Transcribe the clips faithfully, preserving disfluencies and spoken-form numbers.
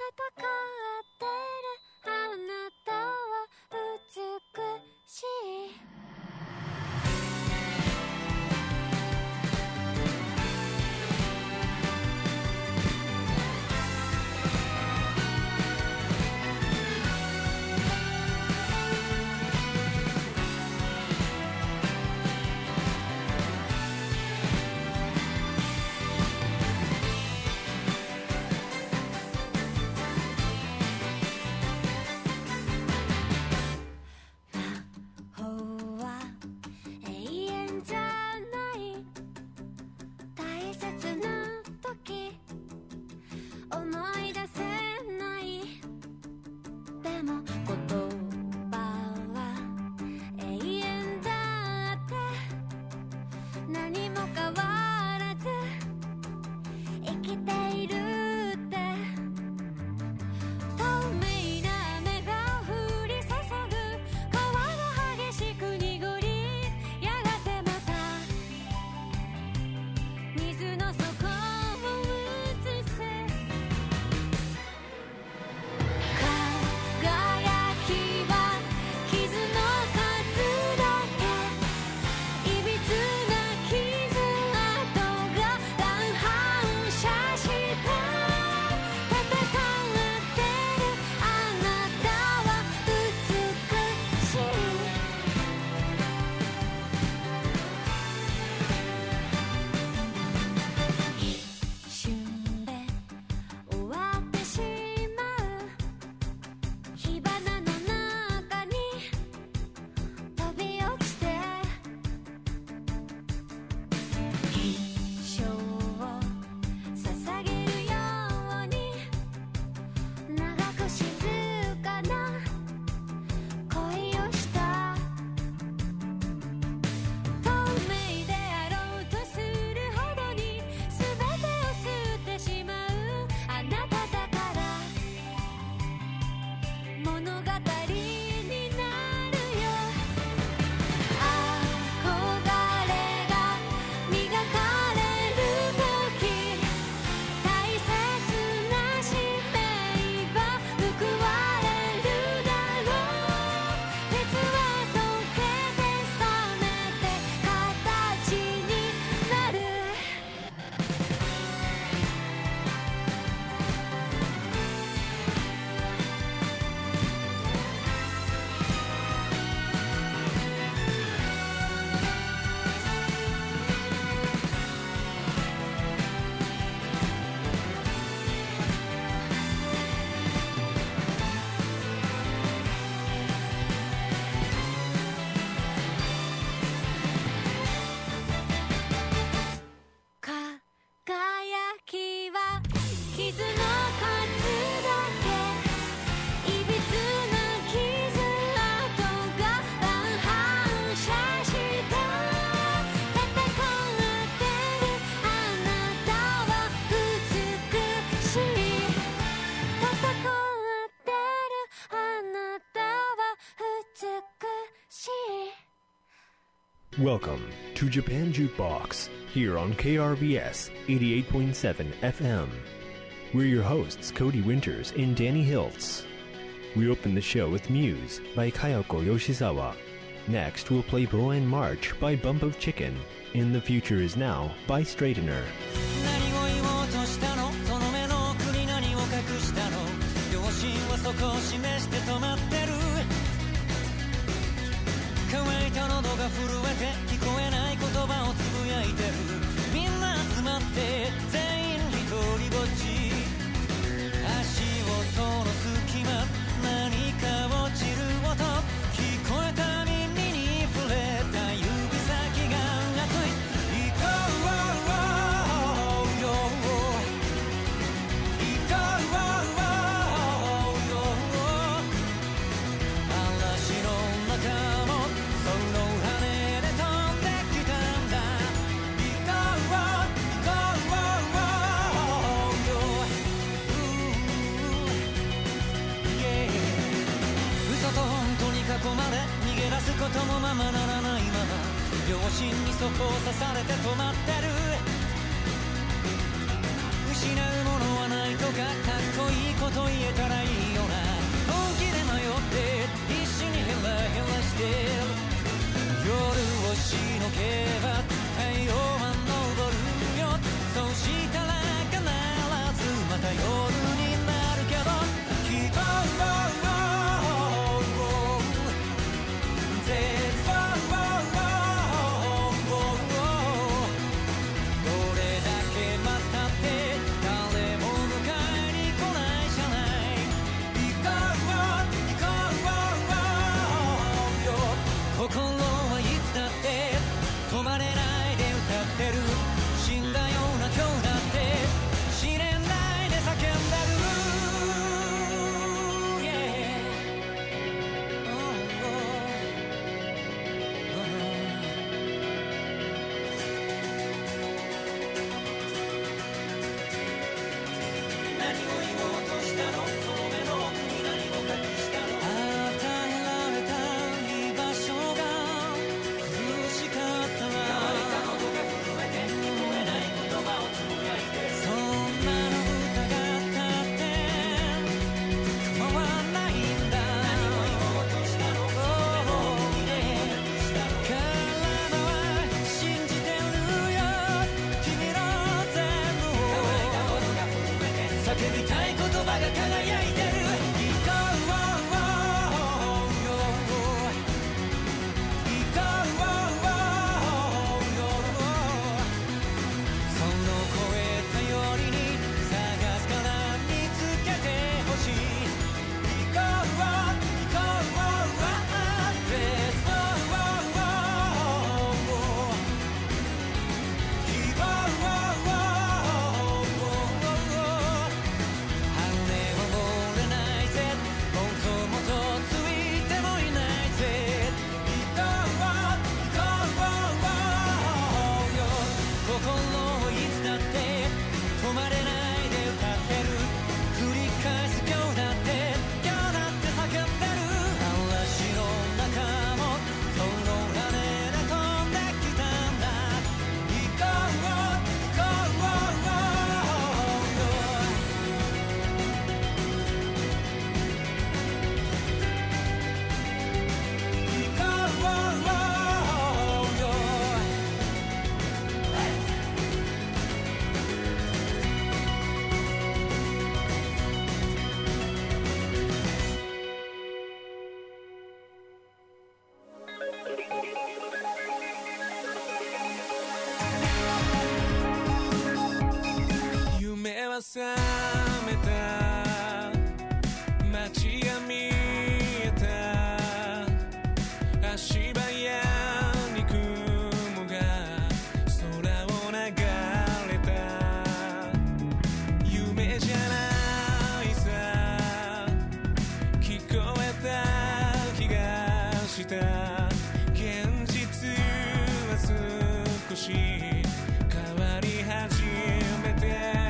ってるあなたは美しい。 Welcome to Japan Jukebox, here on K R B S eighty-eight point seven F M. We're your hosts, Cody Winters and Danny Hiltz. We open the show with Muse by Kayako Yoshizawa. Next, we'll play Bowen March by Bump of Chicken. And The Future Is Now by Straightener. 何を言おうとしたのその目の奥に何を隠したの両親はそこを示して止まってる乾いた喉が震えて聞こえない言葉をつぶやいてるみんな集まって全員一人ぼっち足音の隙間何か落ちる音聞こえた耳に触れた指先が熱い行こうよ行こうよ嵐の中もその羽で飛んできたんだ行こう行こうよ嘘と本当に囲まれ逃げ出すこともままならないまま両親にそこを刺されて止まってる失うものはないとかかっこいい言と言えたらいいよな。本気で迷って必死にヘラヘラして夜をしのけば太陽は昇るよ。そうしたら必ずまた夜になるけどきっと心はいつだって止まれないで歌ってる。死んだような今日だって知れないで叫んでる。 Yeah. Oh, oh. Oh. 何を言おうとしたの、その目の奥に何を隠したの。与えられた居場所が苦しかったわ。誰かの音が震えて聞こえない言葉をつぶやいてそんなの疑ったって構わないんだ。何を言おうとしたの、その目の奥に何を隠したの。体は信じてるよ君の全部を。誰かの音が震えて叫びたい言葉が輝いてる。夢は覚めた街が見えた。足早に雲が空を流れた。夢じゃないさ聞こえた気がした。現実は少し変わり始めて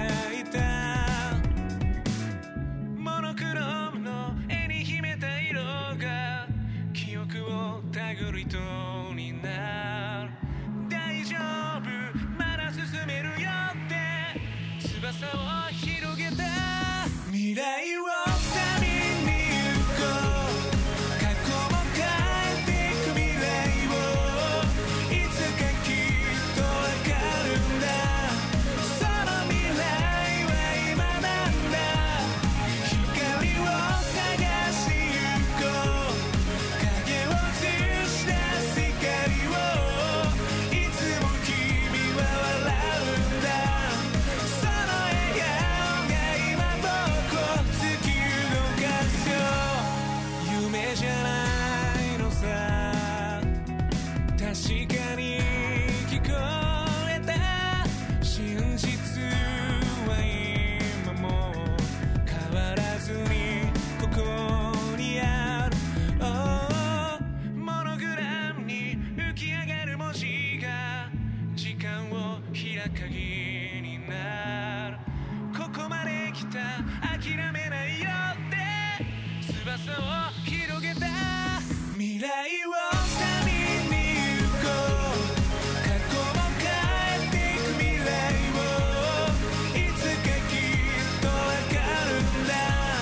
手繰りとになる。大丈夫まだ進めるよって翼を広げた。未来を探りに行こう。過去も変えていく未来をいつかきっとわかるんだ。その未来は今なんだ。光を探し行こう。影を確かに聞こえた。真実は今も変わらずにここにある。oh、モノグラムに浮き上がる文字が時間を開く鍵になる。ここまで来た諦めないよって翼を広げた。未来をいつかきっとわかるんだ。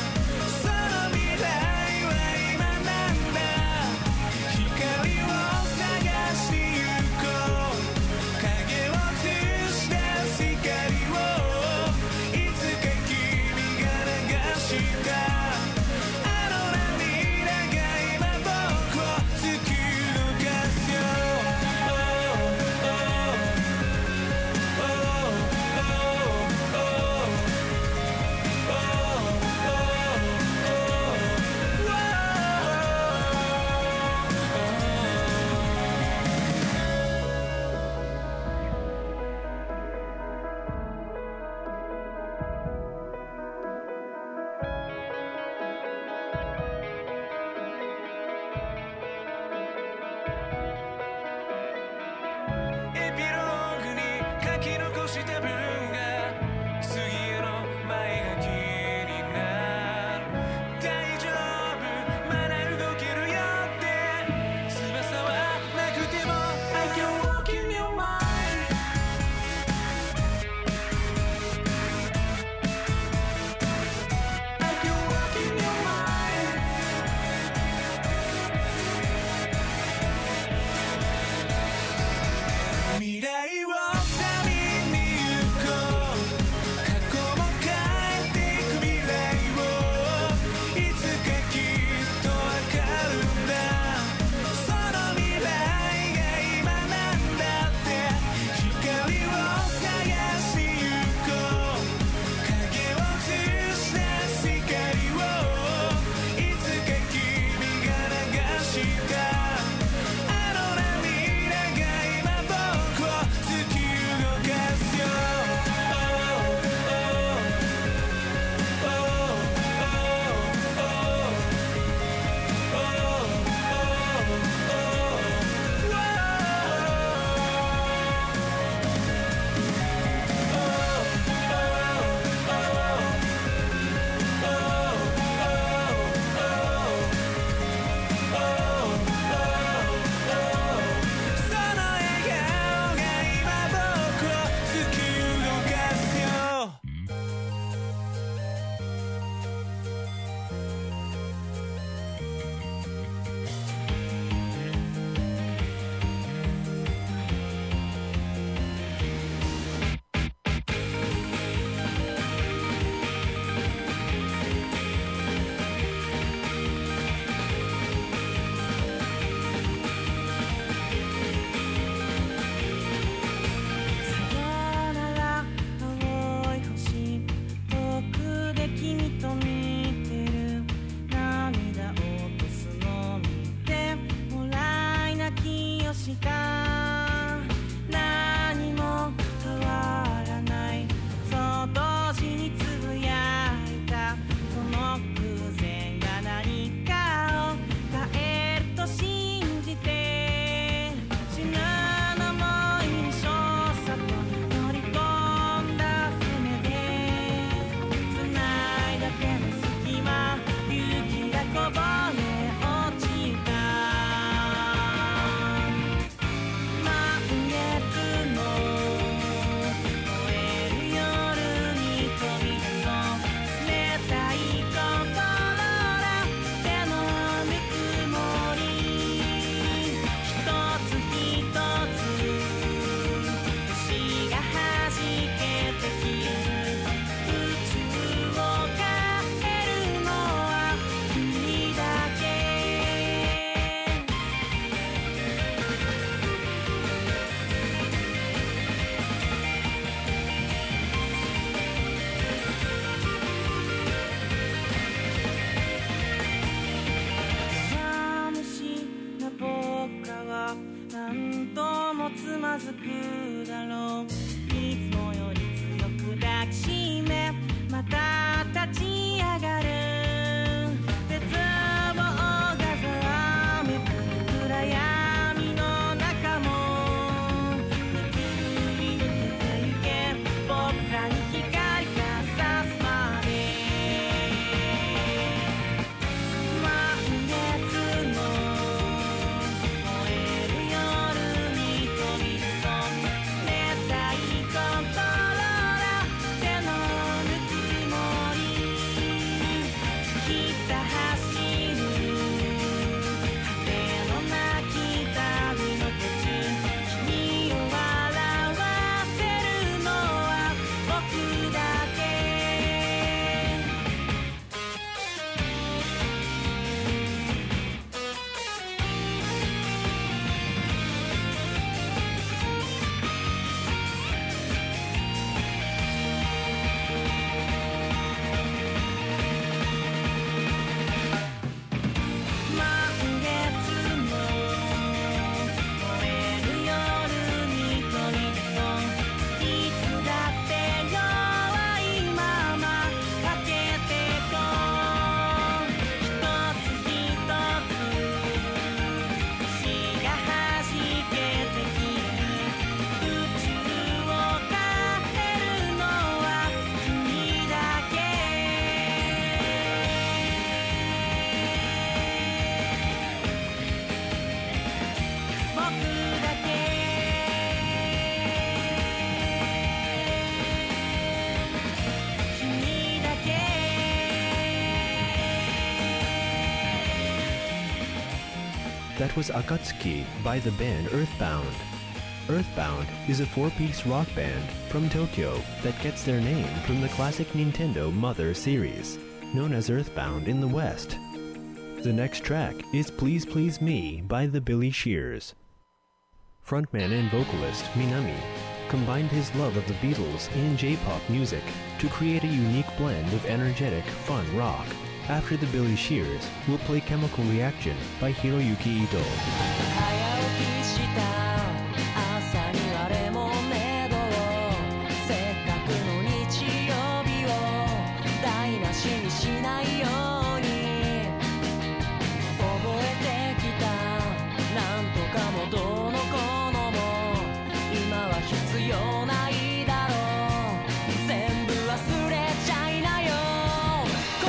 That was Akatsuki by the band Earthbound. Earthbound is a four-piece rock band from Tokyo that gets their name from the classic Nintendo Mother series, known as Earthbound in the West. The next track is Please Please Me by the Billy Shears. Frontman and vocalist Minami combined his love of the Beatles and J-pop music to create a unique blend of energetic, fun rock. After the Billy Shears, we'll play Chemical Reaction by Hiroyuki Ito.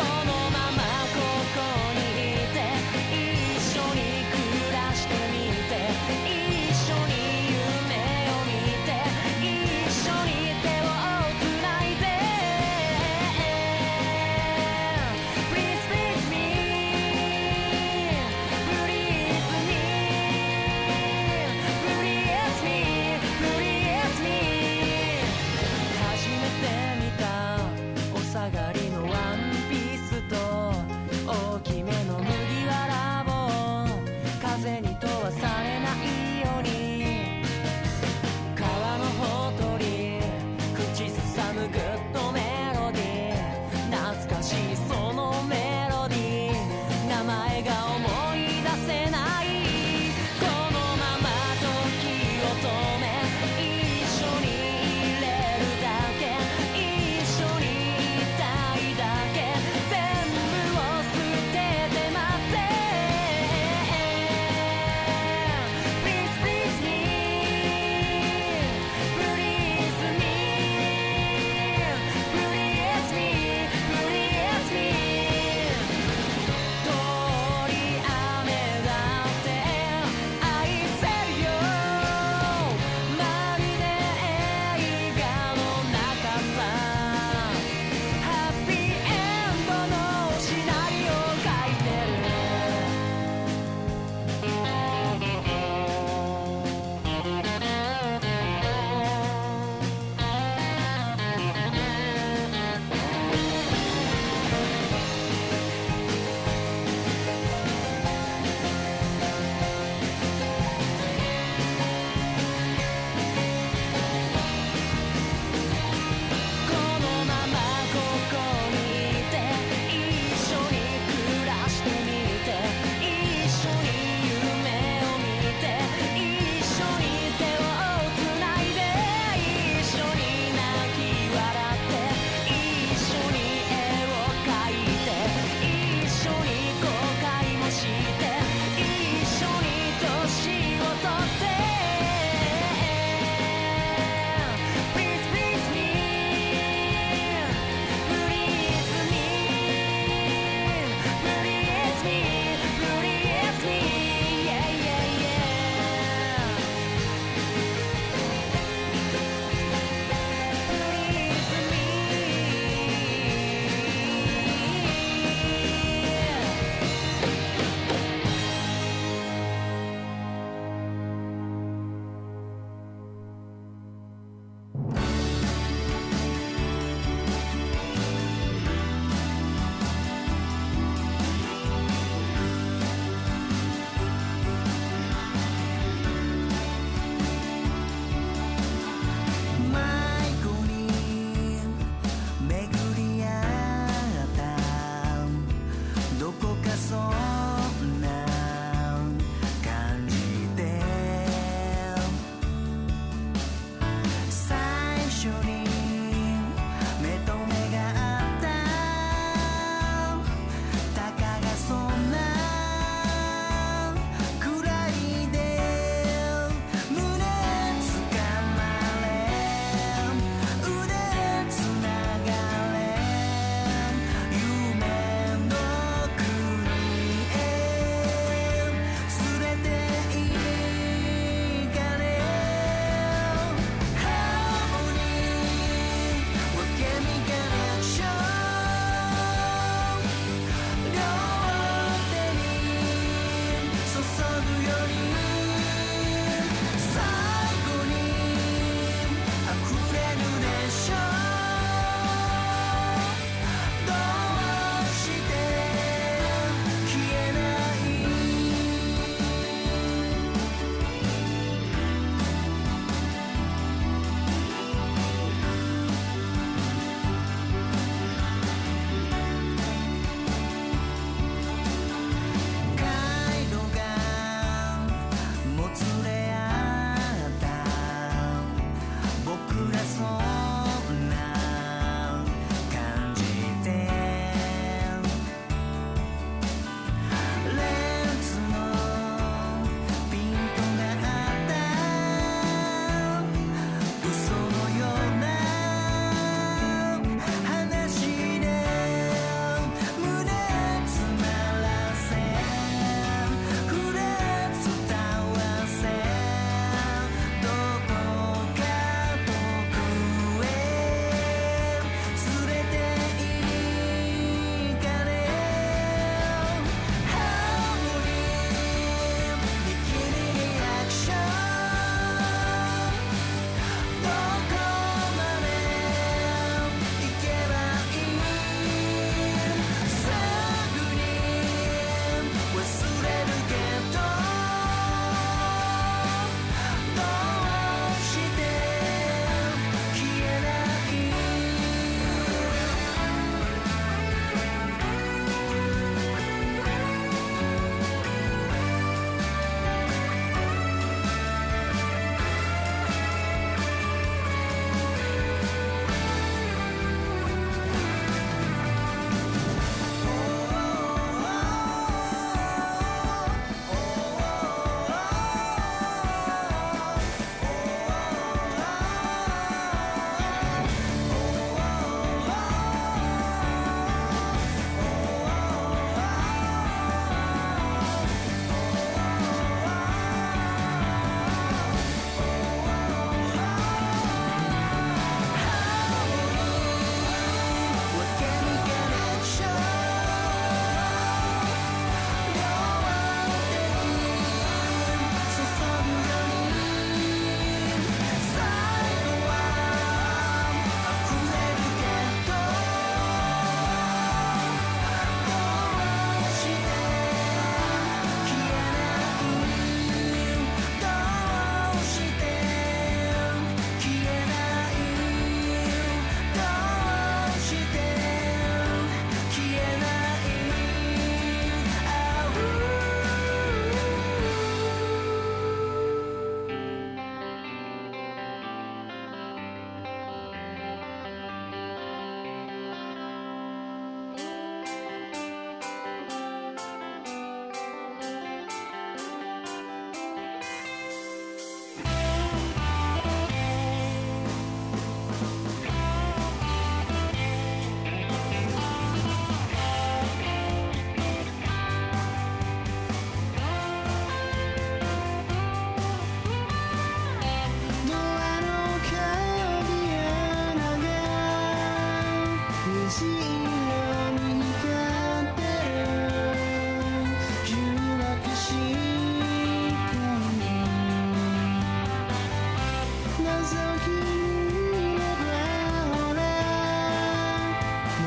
一緒に暮らしてみて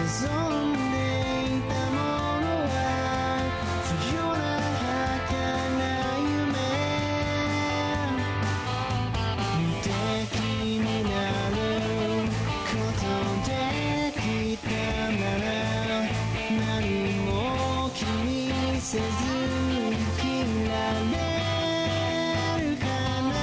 望んでいたものは不要な儚夢無敵になることできたなら何も気にせず生きられるかな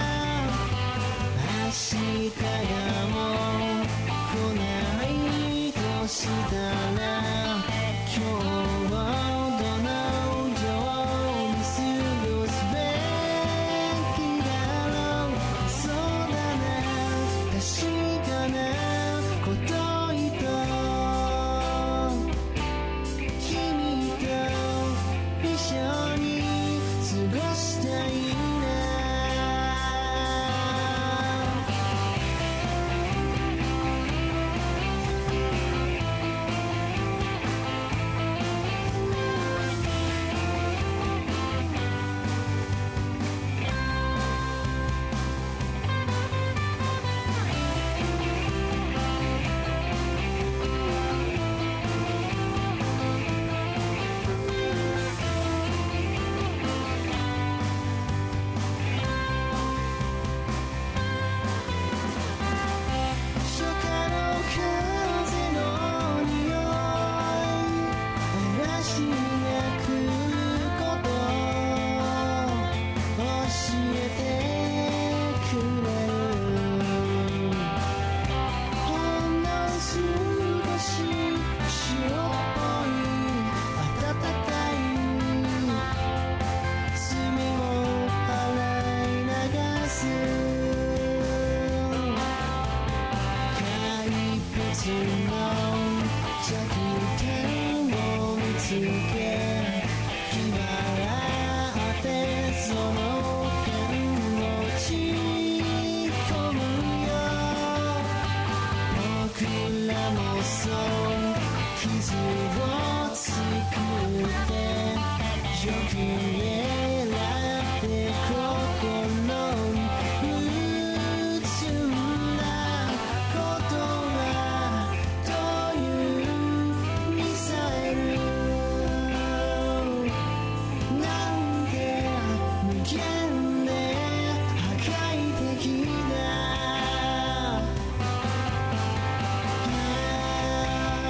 明日がもう来ないとしたら今日をどのように過ごすべきだろうそうだな確かなこと言と君と一緒に過ごしたいな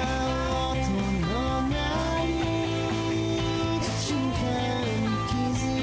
音のない時間に気づ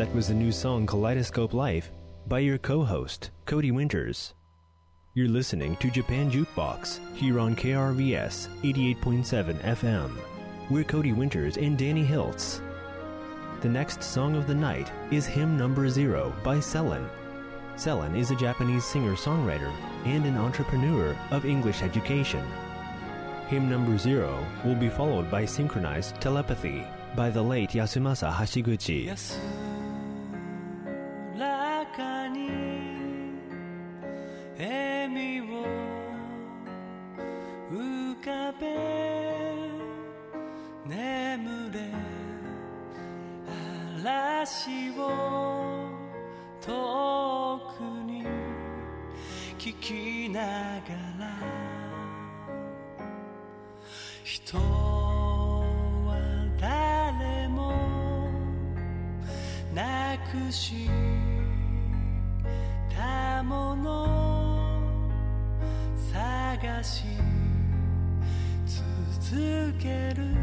That was the new song Kaleidoscope Life by your co-host, Cody Winters. You're listening to Japan Jukebox here on K R V S eighty-eight point seven F M. We're Cody Winters and Danny Hiltz. The next song of the night is Hymn Number Zero by Selen. Selen is a Japanese singer-songwriter and an entrepreneur of English education. Hymn Number Zero will be followed by Synchronized Telepathy by the late Yasumasa Hashiguchi. 安らかに笑みを浮かべ眠れ嵐を遠くに聞きながら人は誰もなくしたもの探し続ける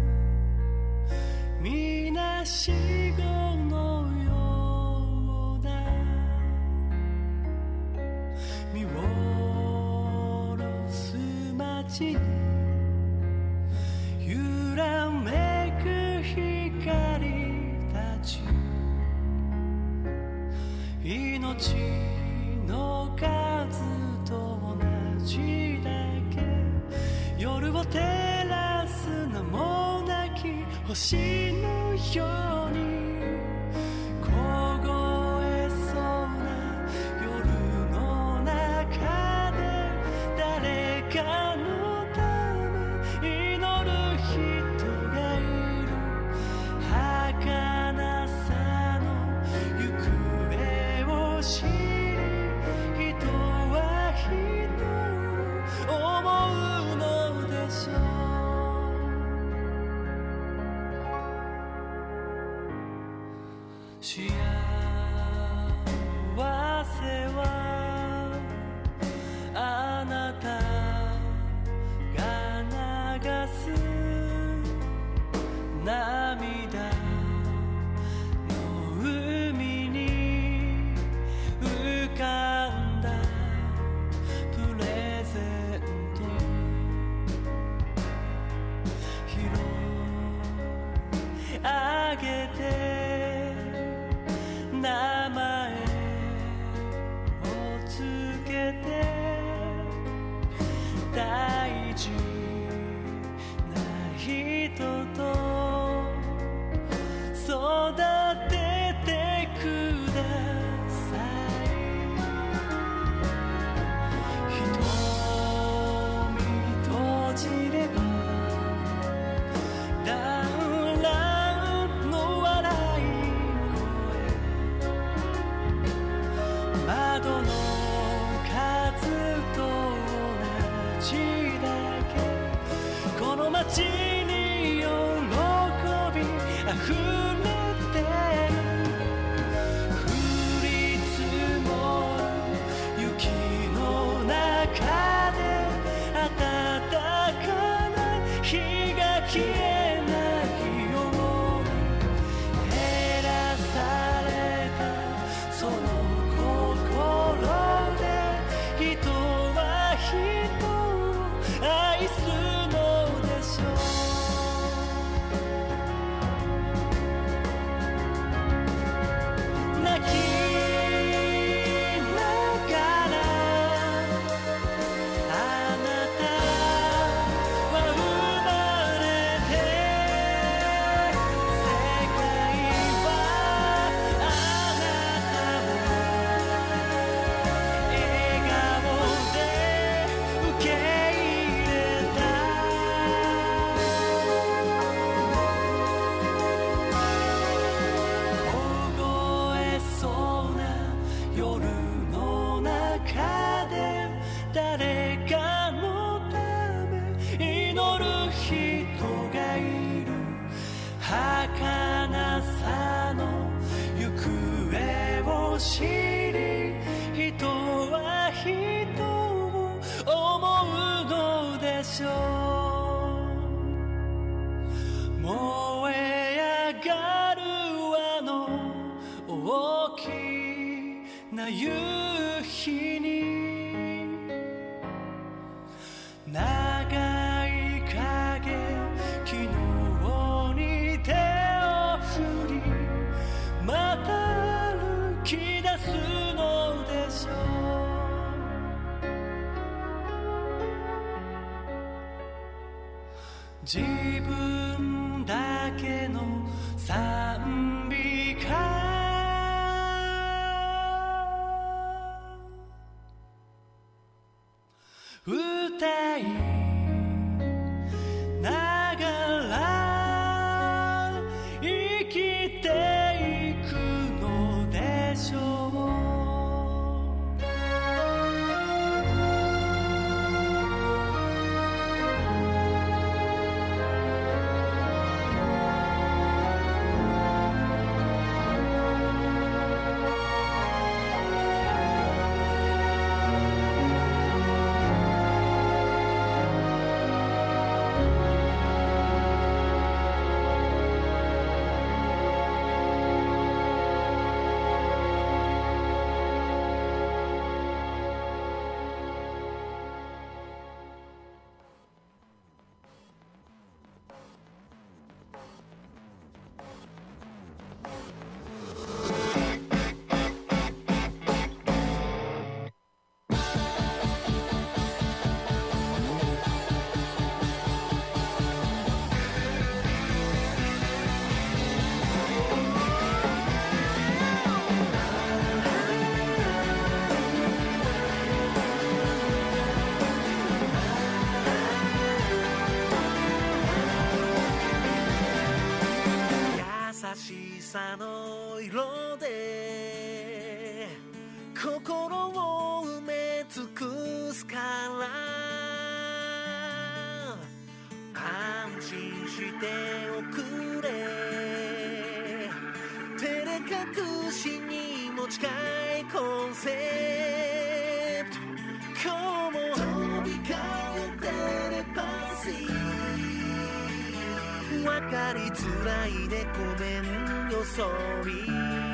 みなしごのような見下ろす街に揺らめく光たち命の数と同じだけ夜を照らす名もなき星のように凍えそうな夜の中で誰かのため祈る人がいる儚さの行方を知り人は人を思うのでしょう幸せはあなたが流す涙の海に浮かんだプレゼント拾い上げて名前をつけて大事な人と育ててください瞳閉じれば団らんの笑い窓の数と同じだけこの街に喜びあふれてる降り積もる雪の中で暖かな日が消えないように照らされたその人は人を愛すのでしょう泣きながらあなたは生まれて世界はあなたを笑顔で受け入れた凍えそうな夜の中で誰かのため祈る人がいる儚さの行方を知り人は人を思うのでしょう燃え上がるあの夕日に長い影昨日に手を振りまた歩き出すのでしょう自分だけの賛美歌歌いながら生きていくのでしょう優しさの色で心を埋め尽くすから安心しておくれ照れ隠しにも近いコンセプト今日も飛び交うテレパシー分かりづらいでごめんよソーリー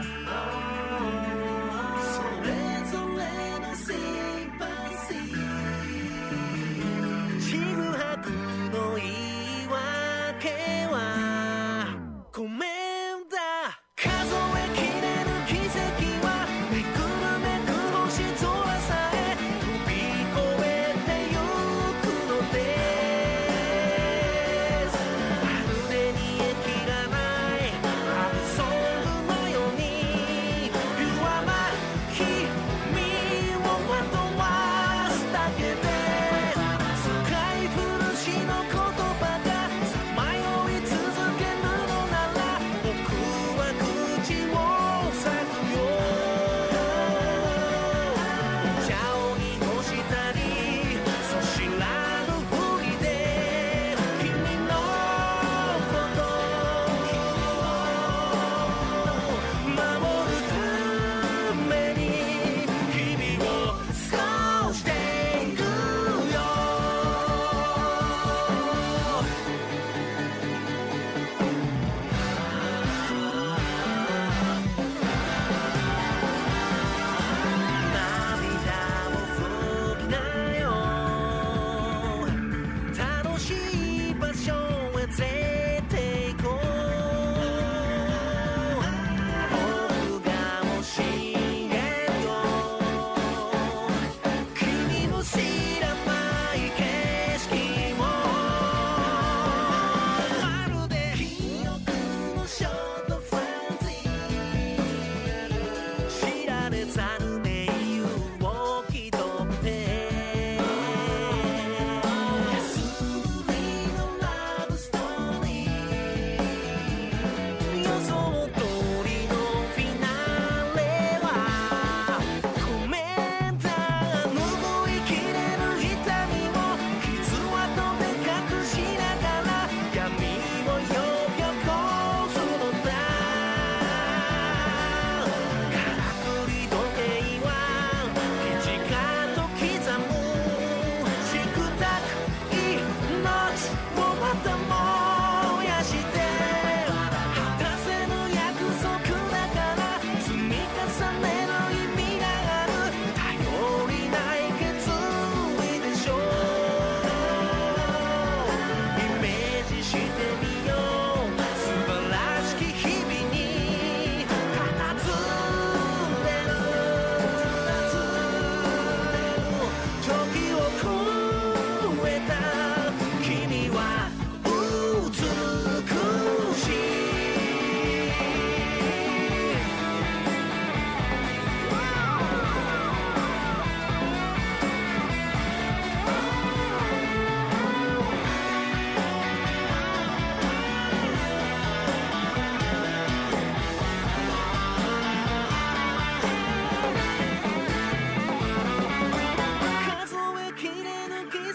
それぞれのシンパシーちぐはぐの言い訳はごめんだ数えきれぬ奇跡はめくるめく星空さえ飛び越えてゆくのですまるで煮え切らないラブソングのようにピュアな君をまとめ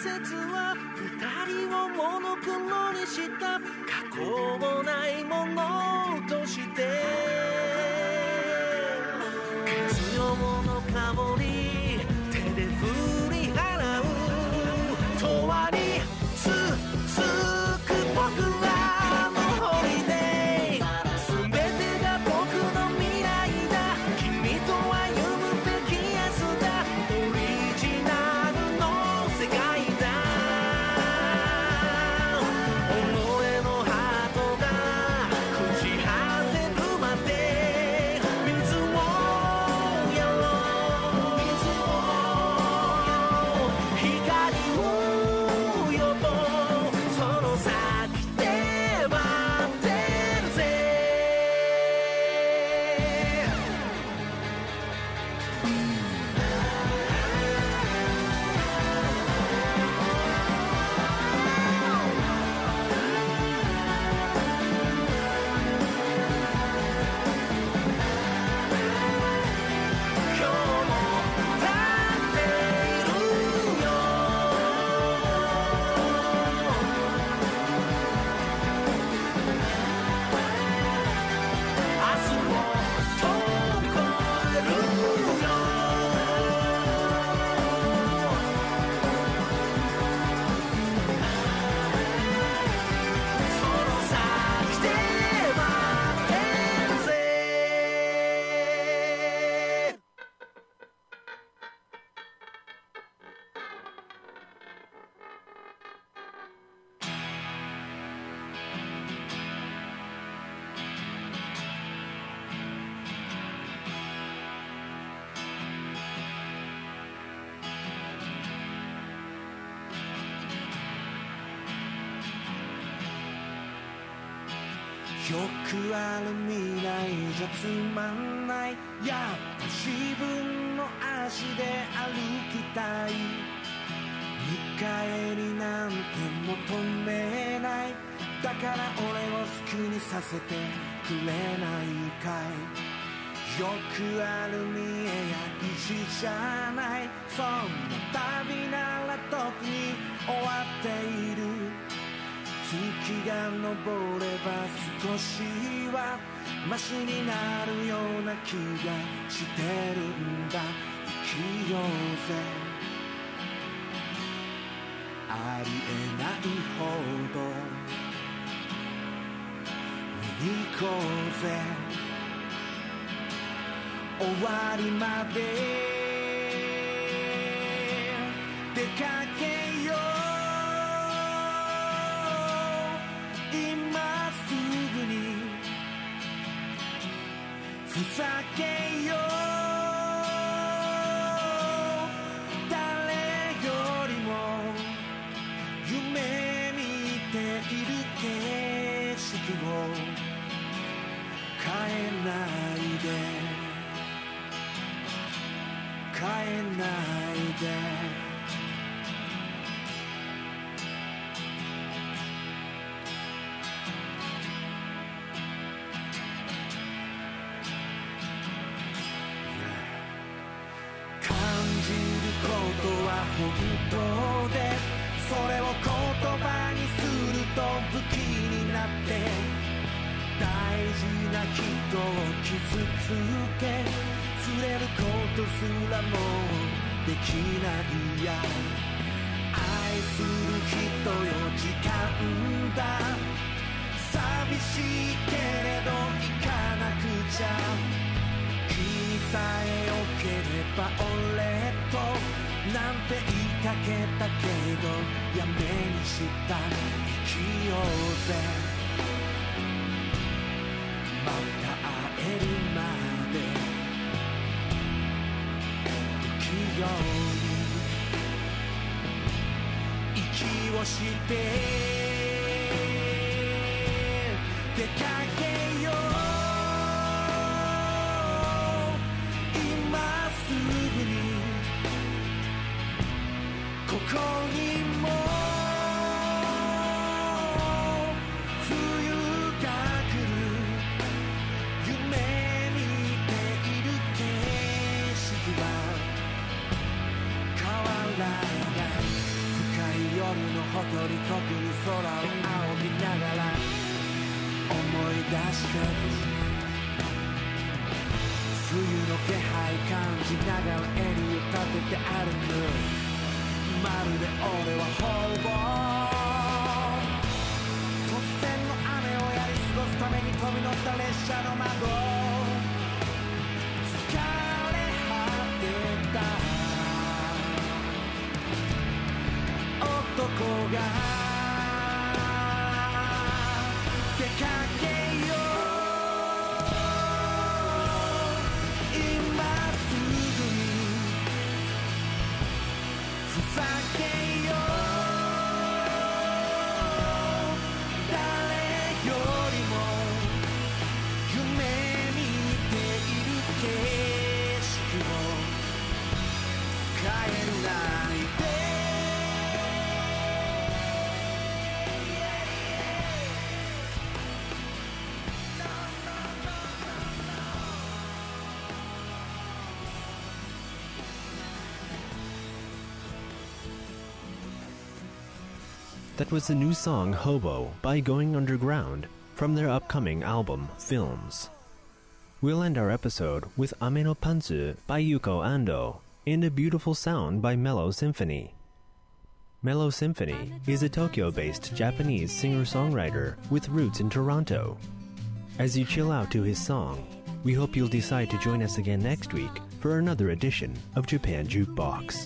節は二人をモノクロにした過去もないものとして月夜の香り手で振り払う永遠に続く僕らのホリデー全てが僕の未来だ君と歩むべき明日だオリジナルの世界だ己のハートが朽ち果てるまで水をやろう水をやろう光を呼ぼうその先で待ってるぜ今日も立っているよ明日を飛び越えるよその先で待ってるぜよくある未来じゃつまんないやっぱ自分の足で歩きたい見返りなんて求めないだから俺を好きにさせてくれないかいよくある見えや意地じゃないそんな旅なら特に終わっている月が昇れば少しはマシになるような気がしてるんだ生きようぜありえないほど見に行こうぜ終わりまで出かけよう今すぐにふざけよう誰よりも夢見ている景色を変えないで変えないでことは本当でそれを言葉にすると武器になって大事な人を傷つけ触れることすらもできないや愛する人よ時間だ寂しいけれど行かなくちゃ君さえ良ければ俺となんて言いかけたけどやめにした生きようぜまた会えるまで不器用に息をして出かけようここにも冬が来る夢見ている景色は変わらない深いほとりとくる空を仰ぎながら思い出して冬の気配感じながら襟を立てて歩くまるで俺はほぼ突然の雨をやり過ごすために飛び乗った列車の窓疲れ果てた男が出かけよう今すぐにふざけよう誰よりも夢見ている景色を変えるないで That was the new song Hobo by Going Underground from their upcoming album Films. We'll end our episode with Ame no Pantsu by Yuko Ando and A Beautiful Sound by Mellow Symphony. Mellow Symphony is a Tokyo-based Japanese singer-songwriter with roots in Toronto. As you chill out to his song, we hope you'll decide to join us again next week for another edition of Japan Jukebox.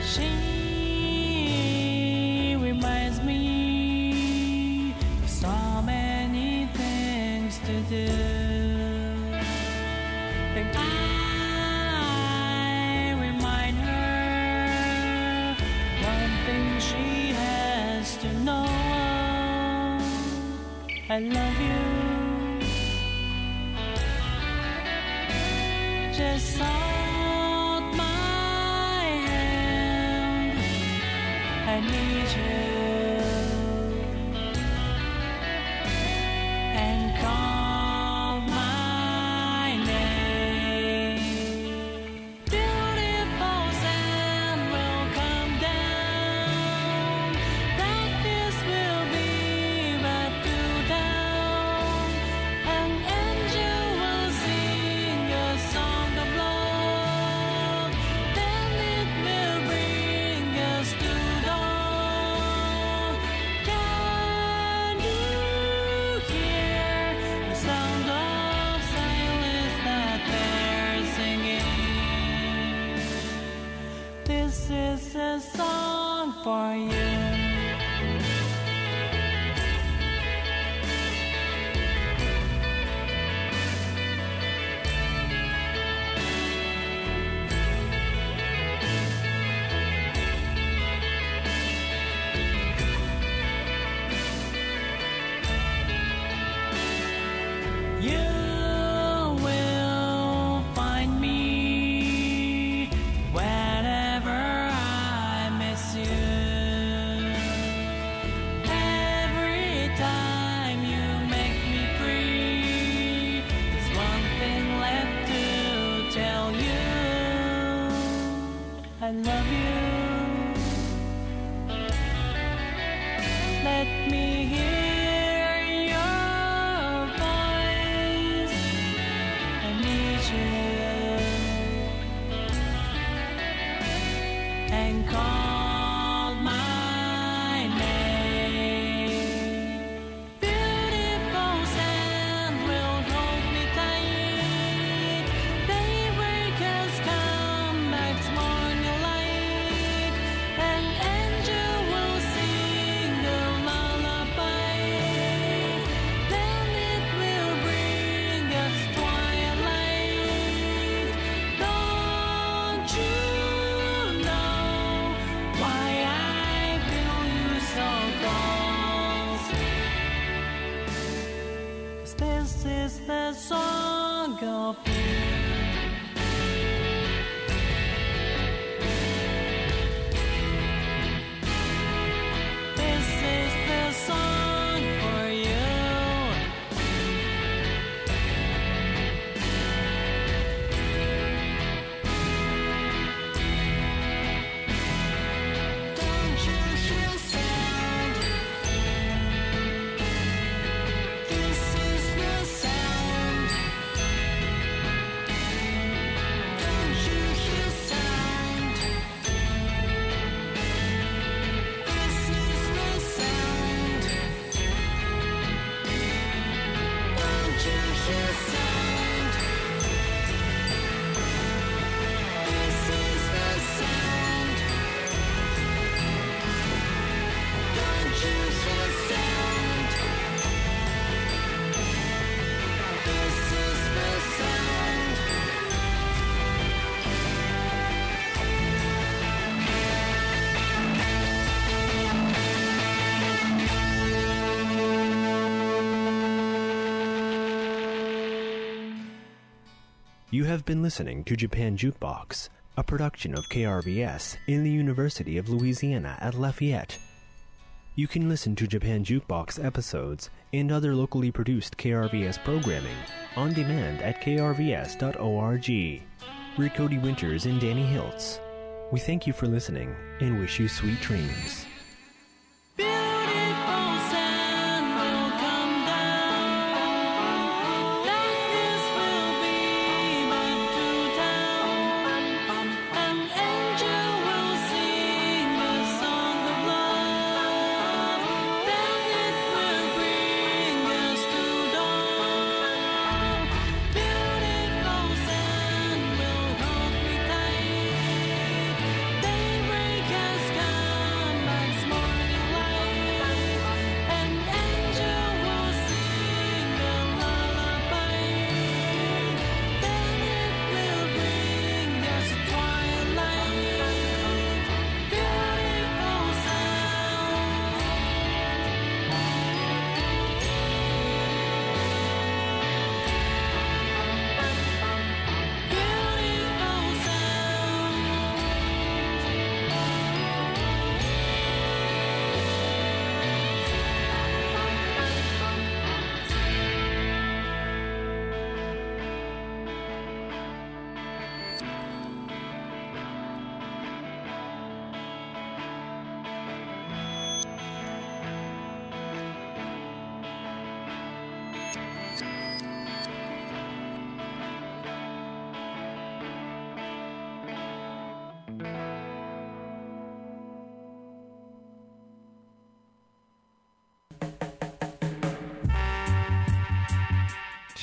She reminds me of so many things to do. And I remind her one thing she has to know. I love you. Just hold my hand. I need you. And call my name. Beautiful sun will come down. Darkness will be but too down. An angel will sing a song of love. Then it will bring us to dawn. Can you hear the sound of silence that they're singing? This is a song for you. You will find me whenever I miss you. Every time you make me free, there's one thing left to tell you. I love you. Let me hear your voice. I need you. And call my name. Beautiful sand will hold me tight. Daybreak has come, it's morning light. An angel will sing a lullaby. Then it will bring us twilight. Don't you know why I feel you so close? 'Cause this is the song of you. This is the song for you. Don't you hear sound? This is the sound. Don't you hear sound? This is the sound. Don't you hear sound? This is the sound. Don't you hear sound? This is the sound. You have been listening to Japan Jukebox, a production of K R V S in the University of Louisiana at Lafayette. You can listen to Japan Jukebox episodes and other locally produced K R V S programming on demand at k r v s dot org. We're Cody Winters and Danny Hiltz. We thank you for listening and wish you sweet dreams. Beautiful sand will come down. Darkness will be but too down. An angel will sing a song of love. Then it will bring us to dawn. Beautiful sand will hold me tight. Daybreak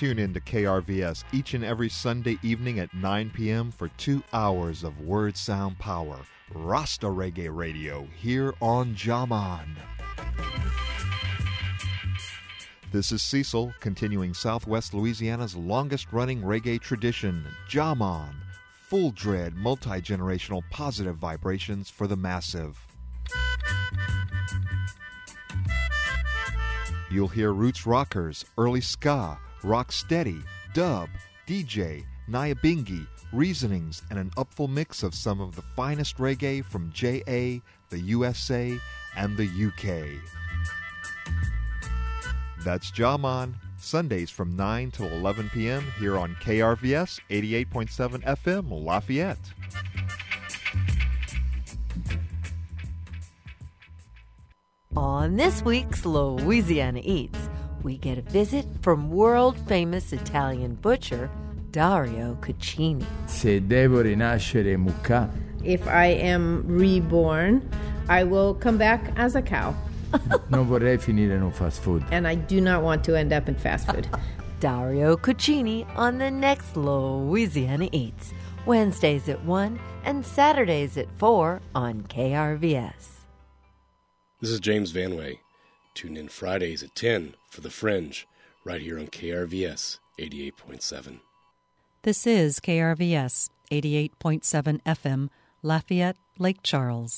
tune in to K R V S each and every Sunday evening at nine p.m. for two hours of word sound power. Rasta Reggae Radio here on Jaman. This is Cecil, continuing Southwest Louisiana's longest-running reggae tradition, Jaman. Full dread, multi-generational positive vibrations for the massive. You'll hear roots rockers, early ska, rock steady, dub, D J, Nyabingi, reasonings, and an upful mix of some of the finest reggae from J A, the U S A, and the U K. That's Jaman, Sundays from nine till eleven p.m. here on K R V S eighty-eight point seven F M, Lafayette. On this week's Louisiana Eats, we get a visit from world-famous Italian butcher Dario Cucini. Se devo rinascere mucca. If I am reborn, I will come back as a cow. Non vorrei finire in un fast food. And I do not want to end up in fast food. Dario Cucini on the next Louisiana Eats, Wednesdays at one and Saturdays at four on K R V S. This is James Vanway. Tune in Fridays at ten for The Fringe, right here on K R V S eighty-eight point seven. This is K R V S eighty-eight point seven F M, Lafayette, Lake Charles.